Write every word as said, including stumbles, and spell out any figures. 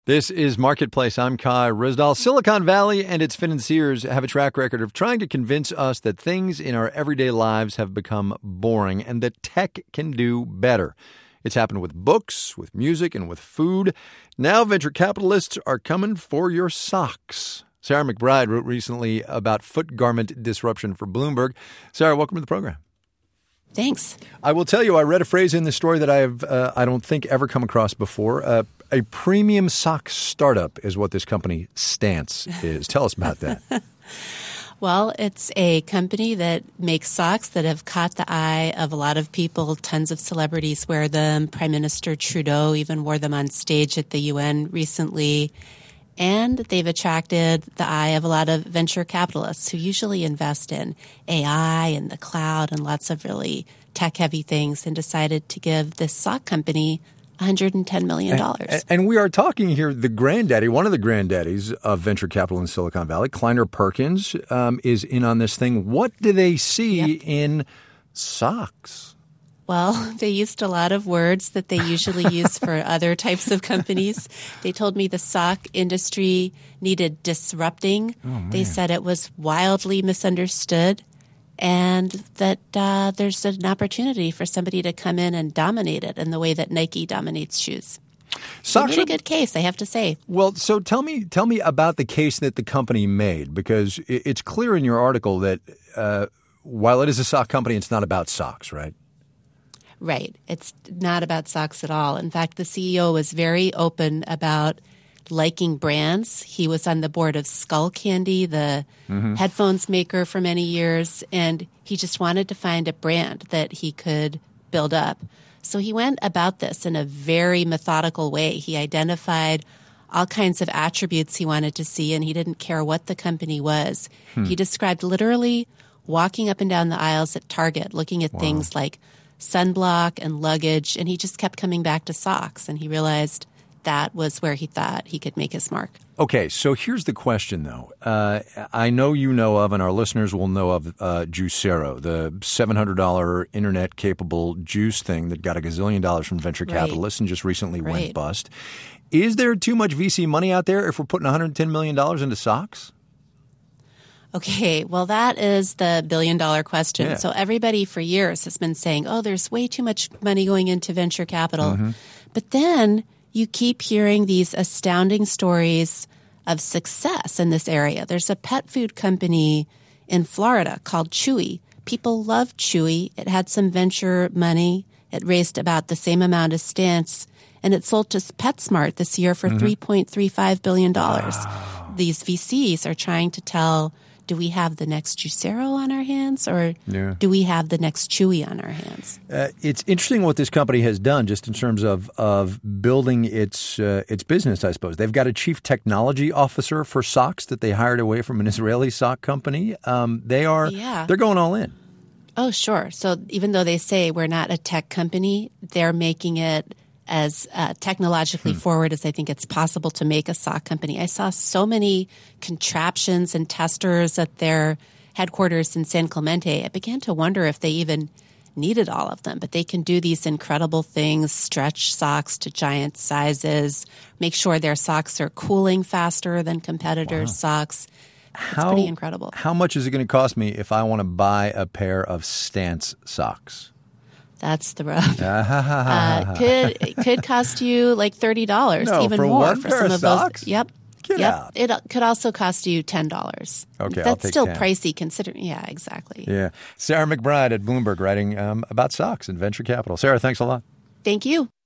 This is Marketplace. I'm Kai Ryssdal. Silicon Valley and its financiers have a track record of trying to convince us that things in our everyday lives have become boring and that tech can do better. It's happened with books, with music, and with food. Now venture capitalists are coming for your socks. Sarah McBride wrote recently about foot garment disruption for Bloomberg. Sarah, welcome to the program. Thanks. I will tell you, I read a phrase in this story that I have, uh, I don't think, ever come across before. Uh, a premium sock startup is what this company Stance is. Tell us about that. Well, it's a company that makes socks that have caught the eye of a lot of people. Tons of celebrities wear them. Prime Minister Trudeau even wore them on stage at the U N recently. And they've attracted the eye of a lot of venture capitalists who usually invest in A I and the cloud and lots of really tech-heavy things, and decided to give this sock company one hundred ten million dollars. And, and we are talking here, the granddaddy, one of the granddaddies of venture capital in Silicon Valley, Kleiner Perkins, um, is in on this thing. What do they see yep. in socks? Well, they used a lot of words that they usually use for other types of companies. They told me the sock industry needed disrupting. Oh, they said it was wildly misunderstood, and that uh, there's an opportunity for somebody to come in and dominate it in the way that Nike dominates shoes. Socks they made a good case, I have to say. Well, so tell me, tell me about the case that the company made, because it's clear in your article that uh, while it is a sock company, it's not about socks, right? Right. It's not about socks at all. In fact, the C E O was very open about liking brands. He was on the board of Skullcandy, the mm-hmm. headphones maker, for many years, and he just wanted to find a brand that he could build up. So he went about this in a very methodical way. He identified all kinds of attributes he wanted to see, and he didn't care what the company was. Hmm. He described literally walking up and down the aisles at Target, looking at wow. things like sunblock and luggage, and he just kept coming back to socks, and he realized that was where he thought he could make his mark. Okay, so here's the question, though. Uh, I know you know of, and our listeners will know of, uh, Juicero, the seven hundred dollars internet-capable juice thing that got a gazillion dollars from venture right. capitalists and just recently right. went bust. Is there too much V C money out there if we're putting one hundred ten million dollars into socks? Okay, well, that is the billion-dollar question. Yeah. So everybody for years has been saying, oh, there's way too much money going into venture capital. Mm-hmm. But then you keep hearing these astounding stories of success in this area. There's a pet food company in Florida called Chewy. People love Chewy. It had some venture money. It raised about the same amount as Stance, and it sold to PetSmart this year for mm-hmm. three point three five billion dollars. Wow. These V Cs are trying to tell, do we have the next Juicero on our hands, or yeah. do we have the next Chewy on our hands? Uh, it's interesting what this company has done just in terms of of building its uh, its business, I suppose. They've got a chief technology officer for socks that they hired away from an Israeli sock company. Um, they are yeah. they're going all in. Oh, sure. So even though they say we're not a tech company, they're making it as uh, technologically hmm. forward as I think it's possible to make a sock company. I saw so many contraptions and testers at their headquarters in San Clemente. I began to wonder if they even needed all of them. But they can do these incredible things, stretch socks to giant sizes, make sure their socks are cooling faster than competitors' wow. socks. It's how, pretty incredible. How much is it going to cost me if I want to buy a pair of Stance socks? That's the rub. uh, could could cost you like thirty dollars, no, even for more one for pair some of of socks? those. Yep. Get yep. out. It could also cost you ten dollars. Okay, That's I'll take still ten. Pricey considering. Yeah, exactly. Yeah. Sarah McBride at Bloomberg writing um, about socks and venture capital. Sarah, thanks a lot. Thank you.